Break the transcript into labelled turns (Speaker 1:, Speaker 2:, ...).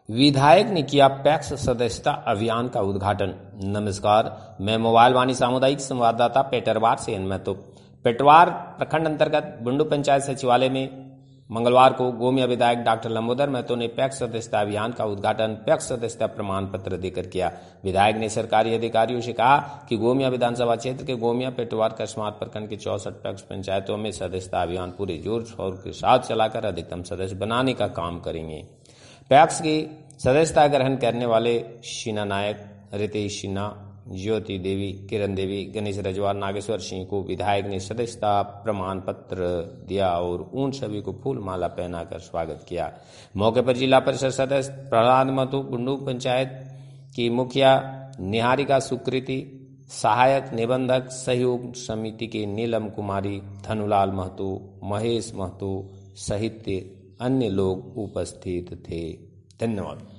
Speaker 1: विधायक ने किया पैक्स सदस्यता अभियान का उद्घाटन। नमस्कार, मैं मोबाइल वाणी सामुदायिक संवाददाता पेटरवार से तो पेटवार प्रखंड अंतर्गत बुंडू पंचायत सचिवालय में मंगलवार को गोमिया विधायक डॉक्टर लंबोदर महतो ने पैक्स सदस्यता अभियान का उद्घाटन पैक्स सदस्यता प्रमाण पत्र देकर किया। विधायक ने सरकारी अधिकारियों से कहा कि गोमिया विधानसभा क्षेत्र के गोमिया, पेटवार, कसमात प्रखंड की 64 पैक्स पंचायतों में सदस्यता अभियान पूरे जोर शोर के साथ चलाकर अधिकतम सदस्य बनाने का काम करेंगे। पैक्स की सदस्यता ग्रहण करने वाले शीना नायक, रितेश सिन्हा, ज्योति देवी, किरण देवी, गणेश रजवार, नागेश्वर सिंह को विधायक ने सदस्यता प्रमाण पत्र दिया और उन सभी को फूल माला पहनाकर स्वागत किया। मौके पर जिला परिषद सदस्य प्रहलाद महतो, बुंडू पंचायत की मुखिया निहारिका सुकृति, सहायक निबंधक सहयोग समिति के नीलम कुमारी, धनुलाल महतो, महेश महतो सहित अन्य लोग उपस्थित थे। धन्यवाद।